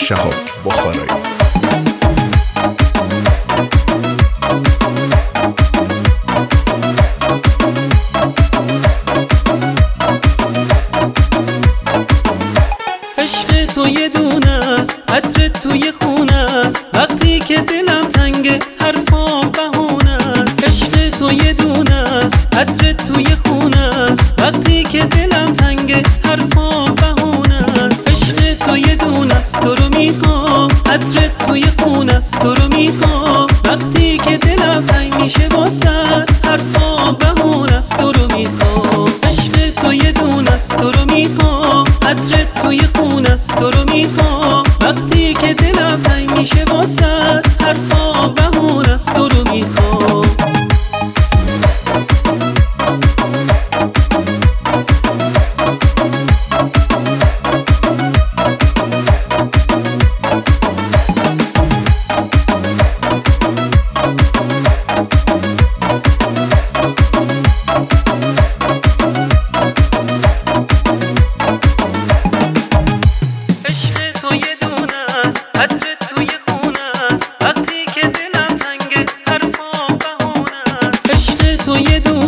شهاب بخارایی. عشق تو یه دونه است، عطرت توی خونه است، وقتی که دلم تنگه حرفام بهونه است. عشق تو یه دونه است، عطرت توی خونه است، وقتی که دلم تنگه حرفام بهونه است. عشق تو یه دونه است، تو رو میخوام، عطرت توی خونه است، تو رو میخوام، وقتی که دلم تنگ میشه واسه حرفام بهونه است. تو رو میخوام، عشق تو یه دونه است، تو رو میخوام، عطرت توی خونه است، تو رو میخوام، وقتی که دلم تنگ میشه واسه حرفام بهونه است. تو رو میخوام. عشق تو یه دونه است، عطرت توی خونه است، وقتی که دلم تنگه حرفام بهونه است. عشق تو یه دونه